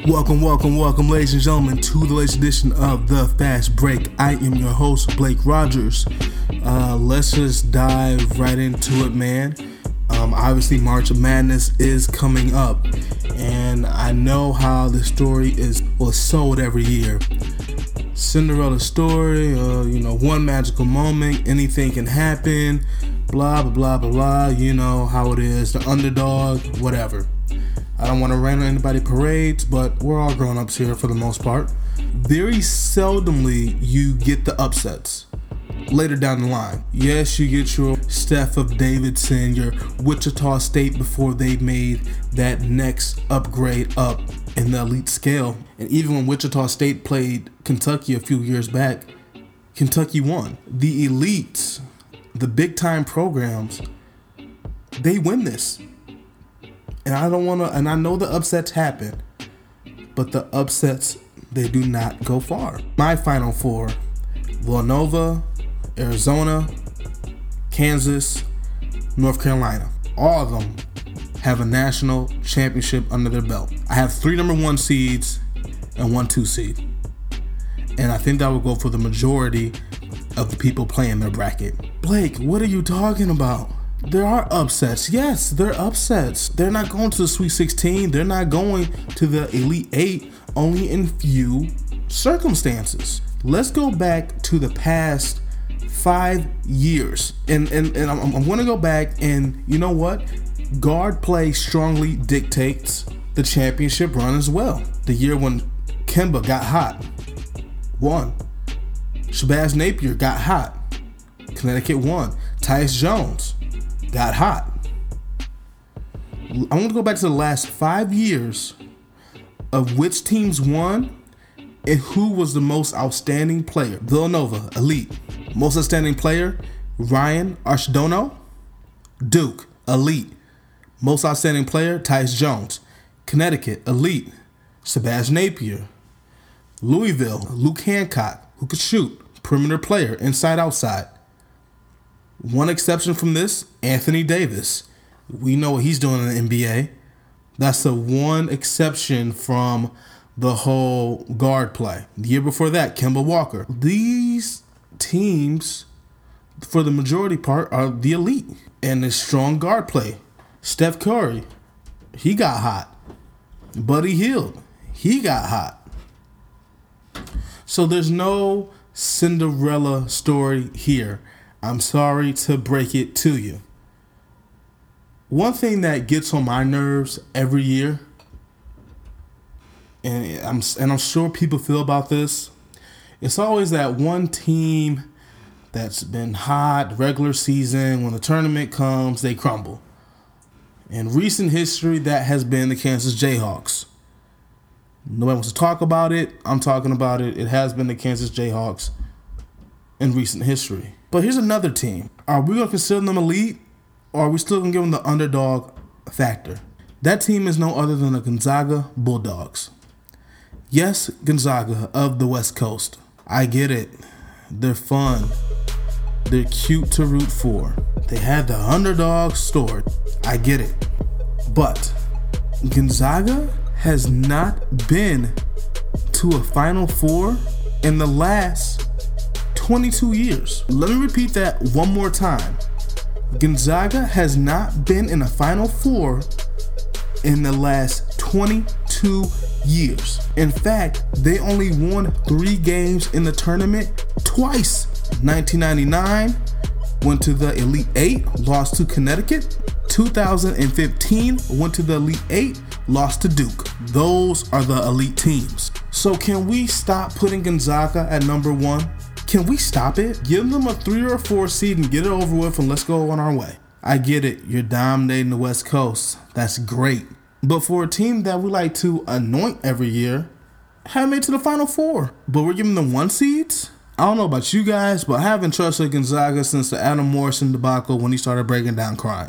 Welcome, ladies and gentlemen, to the latest edition of The Fast Break. I am your host, Blake Rogers. Let's just dive right into it, man. Obviously, March Madness is coming up, and I know how the story is sold every year. Cinderella story, one magical moment, anything can happen, blah, blah, blah, blah, blah, you know how it is, the underdog, whatever. I don't want to rain on anybody's parades, but we're all grown-ups here for the most part. Very seldomly you get the upsets later down the line. Yes, you get your Steph of Davidson, your Wichita State before they made that next upgrade up in the elite scale. And even when Wichita State played Kentucky a few years back, Kentucky won. The elites, the big-time programs, they win this. And I know the upsets happen, but the upsets, they do not go far. My Final Four: Villanova, Arizona, Kansas, North Carolina. All of them have a national championship under their belt. I have 3 number 1 seeds and 1 2 seed. And I think that will go for the majority of the people playing their bracket. Blake, what are you talking about? There are upsets. Yes, there are upsets. They're not going to the Sweet 16. They're not going to the Elite 8, only in few circumstances. Let's go back to the past 5 years. And I'm going to go back, and you know what? Guard play strongly dictates the championship run as well. The year when Kemba got hot, won. Shabazz Napier got hot. Connecticut won. Tyus Jones got hot. I want to go back to the last 5 years of which teams won and who was the most outstanding player. Villanova, elite. Most outstanding player, Ryan Arcidono. Duke, elite. Most outstanding player, Tyus Jones. Connecticut, elite. Shabazz Napier. Louisville, Luke Hancock, who could shoot. Perimeter player, inside, outside. One exception from this, Anthony Davis. We know what he's doing in the NBA. That's the one exception from the whole guard play. The year before that, Kemba Walker. These teams, for the majority part, are the elite. And the strong guard play. Steph Curry, he got hot. Buddy Hield, he got hot. So there's no Cinderella story here. I'm sorry to break it to you. One thing that gets on my nerves every year, and I'm sure people feel about this, it's always that one team that's been hot regular season. When the tournament comes, they crumble. In recent history, that has been the Kansas Jayhawks. Nobody wants to talk about it. I'm talking about it. It has been the Kansas Jayhawks in recent history. But here's another team. Are we going to consider them elite, or are we still going to give them the underdog factor? That team is no other than the Gonzaga Bulldogs. Yes, Gonzaga of the West Coast. I get it. They're fun. They're cute to root for. They had the underdog story. I get it. But Gonzaga has not been to a Final Four in the last 22 years. Let me repeat that one more time. Gonzaga has not been in a Final Four in the last 22 years. In fact, they only won 3 games in the tournament twice. 1999, went to the Elite 8, lost to Connecticut. 2015, went to the Elite 8, lost to Duke. Those are the elite teams. So can we stop putting Gonzaga at number 1? Can we stop it? Give them a 3 or a 4 seed and get it over with, and let's go on our way. I get it. You're dominating the West Coast. That's great. But for a team that we like to anoint every year, haven't made it to the Final Four. But we're giving them 1 seeds? I don't know about you guys, but I haven't trusted Gonzaga since the Adam Morrison debacle when he started breaking down crying.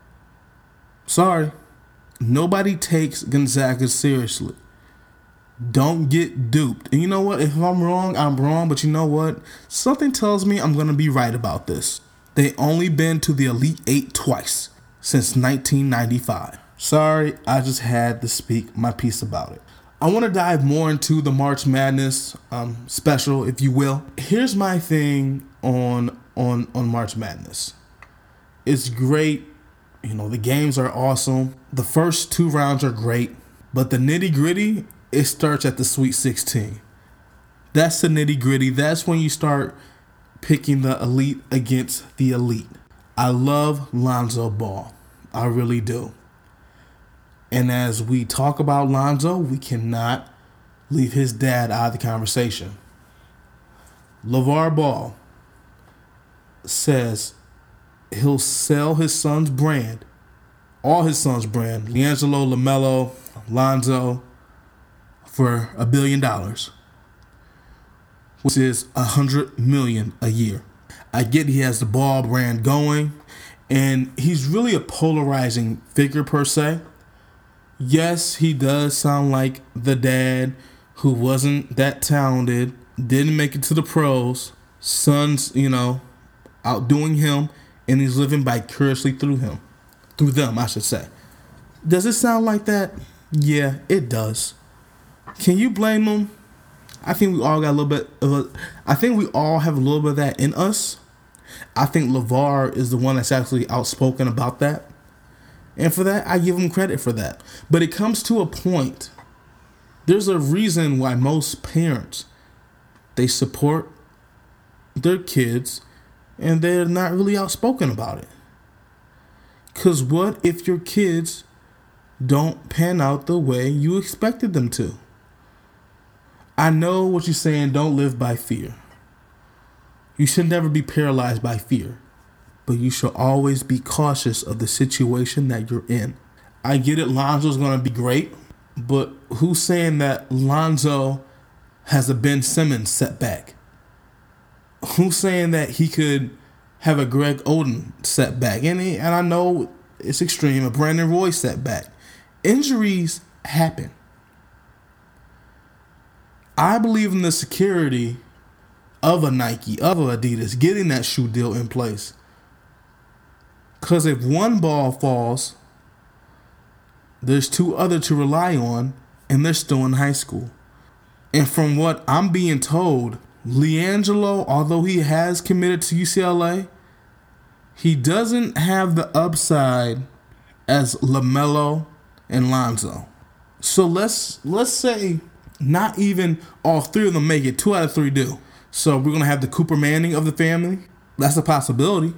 Sorry. Nobody takes Gonzaga seriously. Don't get duped. And you know what? If I'm wrong, I'm wrong. But you know what? Something tells me I'm going to be right about this. They only been to the Elite 8 twice since 1995. Sorry, I just had to speak my piece about it. I want to dive more into the March Madness special, if you will. Here's my thing on March Madness. It's great. The games are awesome. The first 2 rounds are great. But the nitty gritty, it starts at the Sweet 16. That's the nitty gritty. That's when you start picking the elite against the elite. I love Lonzo Ball. I really do. And as we talk about Lonzo, we cannot leave his dad out of the conversation. LeVar Ball says he'll sell his son's brand, all his son's brand, LiAngelo, LaMelo, Lonzo, for $1 billion, which is $100 million a year. I get he has the Ball brand going, and he's really a polarizing figure per se. Yes, he does sound like the dad who wasn't that talented, didn't make it to the pros, son's, outdoing him, and he's living vicariously through them, I should say. Does it sound like that? Yeah, it does. Can you blame him? I think we all got a little bit I think we all have a little bit of that in us. I think LeVar is the one that's actually outspoken about that. And for that, I give him credit for that. But it comes to a point. There's a reason why most parents, they support their kids and they're not really outspoken about it. Because what if your kids don't pan out the way you expected them to? I know what you're saying, don't live by fear. You should never be paralyzed by fear. But you should always be cautious of the situation that you're in. I get it, Lonzo's going to be great, but who's saying that Lonzo has a Ben Simmons setback? Who's saying that he could have a Greg Oden setback? And I know it's extreme, a Brandon Roy setback. Injuries happen. I believe in the security of a Nike, of a Adidas, getting that shoe deal in place. Because if one ball falls, there's 2 other to rely on, and they're still in high school. And from what I'm being told, LiAngelo, although he has committed to UCLA, he doesn't have the upside as LaMelo and Lonzo. So let's say not even all 3 of them make it. 2 out of 3 do. So we're going to have the Cooper Manning of the family. That's a possibility.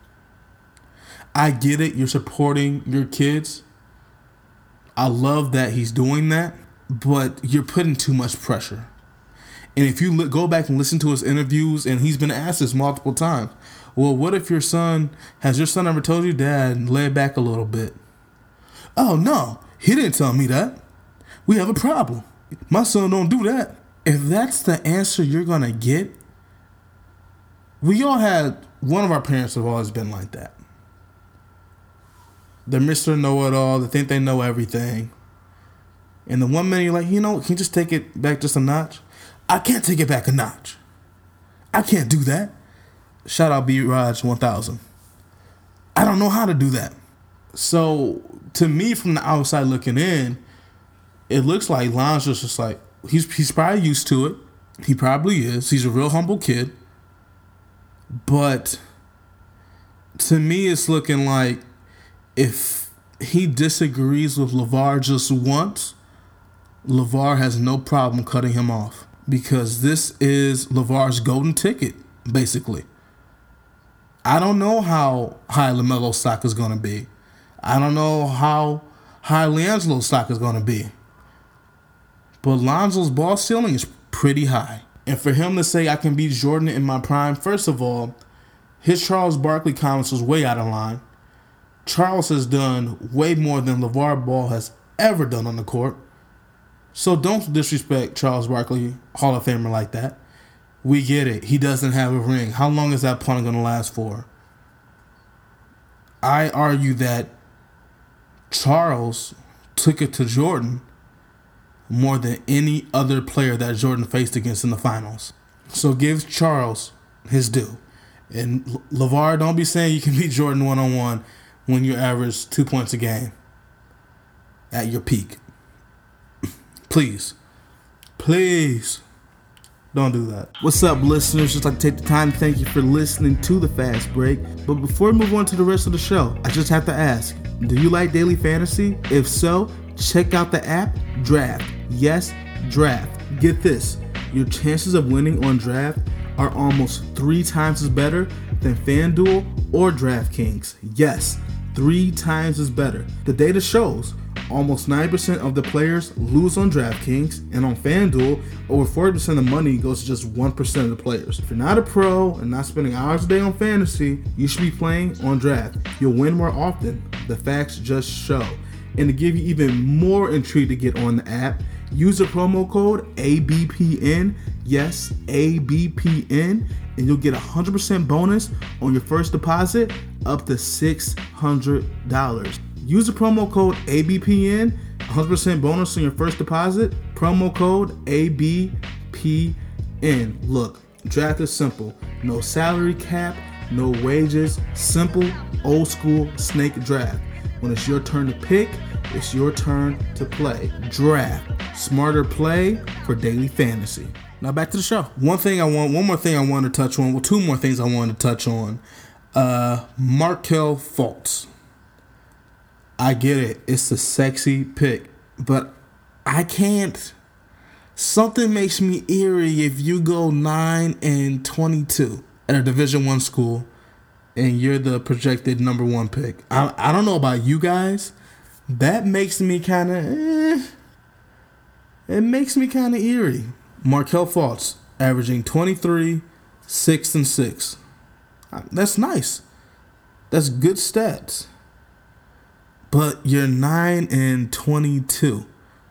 I get it. You're supporting your kids. I love that he's doing that. But you're putting too much pressure. And if you go back and listen to his interviews, and he's been asked this multiple times, well, what if has your son ever told you, Dad, lay back a little bit? Oh, no, he didn't tell me that. We have a problem. My son don't do that. If that's the answer you're going to get, one of our parents have always been like that. They're Mr. Know-It-All. They think they know everything. And the one minute you're like, can you just take it back just a notch? I can't take it back a notch. I can't do that. Shout out B-Raj 1000. I don't know how to do that. So, to me, from the outside looking in, it looks like Lonzo's just like, he's probably used to it. He probably is. He's a real humble kid. But to me, it's looking like if he disagrees with LeVar just once, LeVar has no problem cutting him off. Because this is LeVar's golden ticket, basically. I don't know how high LaMelo's stock is going to be. I don't know how high LiAngelo's stock is going to be. But Lonzo's ball ceiling is pretty high. And for him to say I can beat Jordan in my prime, first of all, his Charles Barkley comments was way out of line. Charles has done way more than LeVar Ball has ever done on the court. So don't disrespect Charles Barkley, Hall of Famer, like that. We get it. He doesn't have a ring. How long is that punt going to last for? I argue that Charles took it to Jordan more than any other player that Jordan faced against in the finals. So give Charles his due. And LeVar, don't be saying you can beat Jordan one-on-one when you average 2 points a game at your peak. Please. Please don't do that. What's up, listeners? Just like to take the time to thank you for listening to the Fast Break. But before we move on to the rest of the show, I just have to ask, do you like daily fantasy? If so, check out the app Draft. Yes, Draft. Get this, your chances of winning on Draft are almost 3 times as better than FanDuel or DraftKings. Yes, 3 times as better. The data shows almost 90% of the players lose on DraftKings, and on FanDuel, over 40% of the money goes to just 1% of the players. If you're not a pro and not spending hours a day on fantasy, you should be playing on Draft. You'll win more often. The facts just show. And to give you even more intrigue to get on the app, use the promo code ABPN, yes, ABPN, and you'll get a 100% bonus on your first deposit up to $600. Use the promo code ABPN, 100% bonus on your first deposit, promo code ABPN. Look, Draft is simple. No salary cap, no wages, simple, old school snake draft. When it's your turn to pick, it's your turn to play. Draft. Smarter play for daily fantasy. Now back to the show. One more thing I want to touch on. Well, 2 more things I want to touch on. Markelle Fultz. I get it. It's a sexy pick, but I can't. Something makes me eerie if you go 9-22 at a Division I school and you're the projected number 1 pick. I don't know about you guys. That makes me kind of, it makes me kind of eerie. Markelle Fultz averaging 23, 6 and 6. That's nice. That's good stats. But you're 9-22.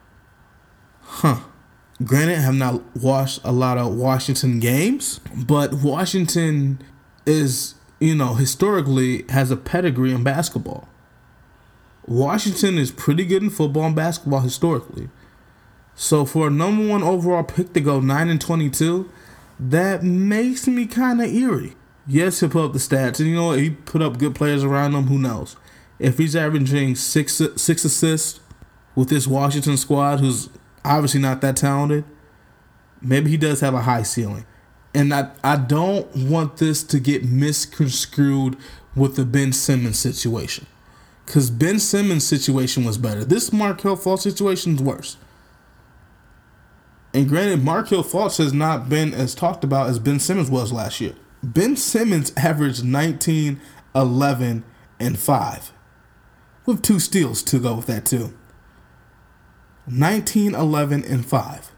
Granted, I have not watched a lot of Washington games, but Washington is, historically has a pedigree in basketball. Washington is pretty good in football and basketball historically. So for a number 1 overall pick to go 9-22, that makes me kind of eerie. Yes, he'll put up the stats, and he put up good players around him. Who knows? If he's averaging six assists with this Washington squad, who's obviously not that talented, maybe he does have a high ceiling. And I don't want this to get misconstrued with the Ben Simmons situation, because Ben Simmons' situation was better. This Markelle Fultz situation is worse. And granted, Markelle Fultz has not been as talked about as Ben Simmons was last year. Ben Simmons averaged 19, 11, and 5. With 2 steals to go with that too. 19, 11, and 5.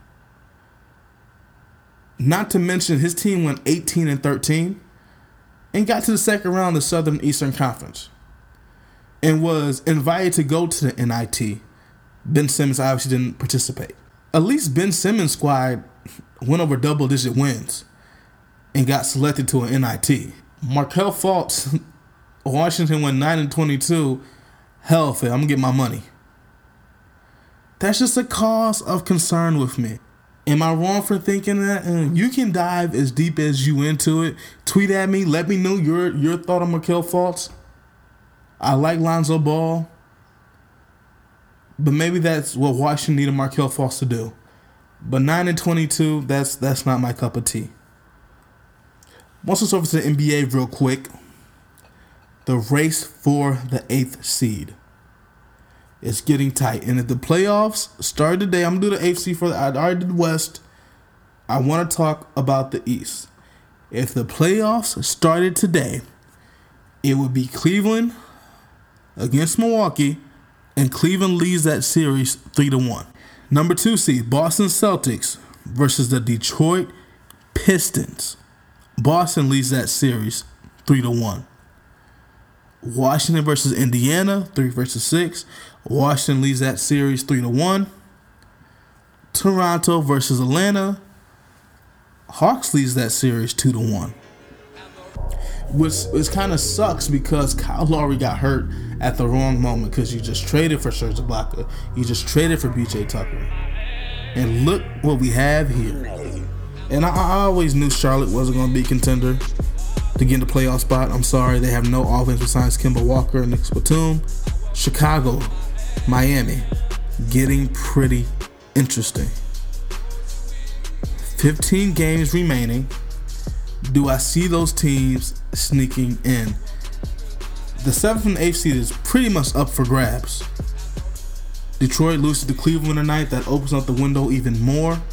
Not to mention his team went 18-13 and got to the second round of the Southern Eastern Conference and was invited to go to the NIT. Ben Simmons obviously didn't participate. At least Ben Simmons' squad went over double-digit wins and got selected to an NIT. Markelle Fultz, Washington went 9-22. Hell, I'm going to get my money. That's just a cause of concern with me. Am I wrong for thinking that? You can dive as deep as you into it. Tweet at me. Let me know your thought on Markelle Fultz. I like Lonzo Ball. But maybe that's what Washington needed Markelle Fultz to do. But 9-22, that's not my cup of tea. Once it's over to the NBA real quick. The race for the 8th seed. It's getting tight. And if the playoffs start today, I'm going to do the 8th seed I already did the West. I want to talk about the East. If the playoffs started today, it would be Cleveland against Milwaukee, and Cleveland leads that series 3-1. Number 2 seed, Boston Celtics versus the Detroit Pistons. Boston leads that series 3-1. Washington versus Indiana, 3-6. Washington leads that series 3-1. Toronto versus Atlanta. Hawks leads that series 2-1. Which kind of sucks because Kyle Lowry got hurt at the wrong moment because you just traded for Serge Ibaka. You just traded for PJ Tucker. And look what we have here. And I always knew Charlotte wasn't going to be a contender to get in the playoff spot. I'm sorry, they have no offense besides Kemba Walker and Nick Batum. Chicago, Miami, getting pretty interesting. 15 games remaining. Do I see those teams sneaking in? The 7th and 8th seed is pretty much up for grabs. Detroit loses to Cleveland tonight. That opens up the window even more.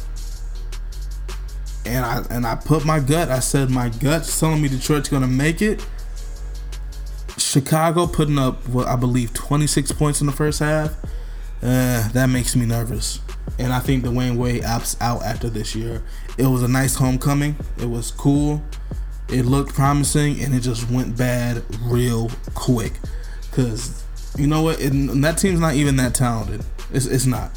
And I put my gut. I said my gut's telling me Detroit's going to make it. Chicago putting up, what I believe, 26 points in the first half. That makes me nervous. And I think Dwayne Wade opts out after this year. It was a nice homecoming. It was cool. It looked promising, and it just went bad real quick. Because, you know what? That team's not even that talented. It's not.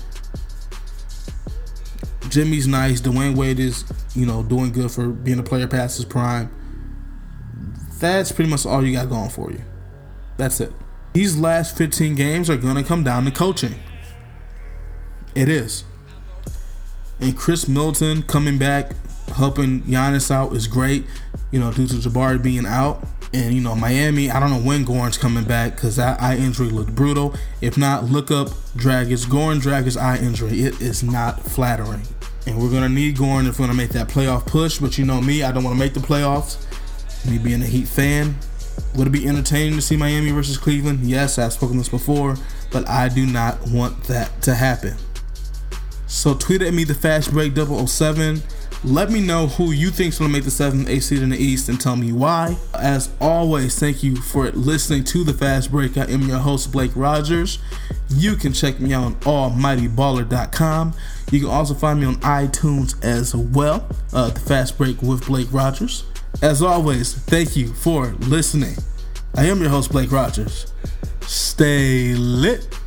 Jimmy's nice. Dwayne Wade is, doing good for being a player past his prime. That's pretty much all you got going for you. That's it. These last 15 games are going to come down to coaching. It is. And Chris Middleton coming back, helping Giannis out is great, due to Jabari being out. And, Miami, I don't know when Goran's coming back because that eye injury looked brutal. If not, look up Dragic. Goran Dragic's eye injury. It is not flattering. And we're going to need Goran if we're going to make that playoff push. But you know me, I don't want to make the playoffs. Me being a Heat fan. Would it be entertaining to see Miami versus Cleveland? Yes, I've spoken this before. But I do not want that to happen. So tweet at me, the Fast Break 007. Let me know who you think is going to make the 7th, 8th seed in the East and tell me why. As always, thank you for listening to the Fast Break. I am your host, Blake Rogers. You can check me out on almightyballer.com. You can also find me on iTunes as well. The Fast Break with Blake Rogers. As always, thank you for listening. I am your host, Blake Rogers. Stay lit.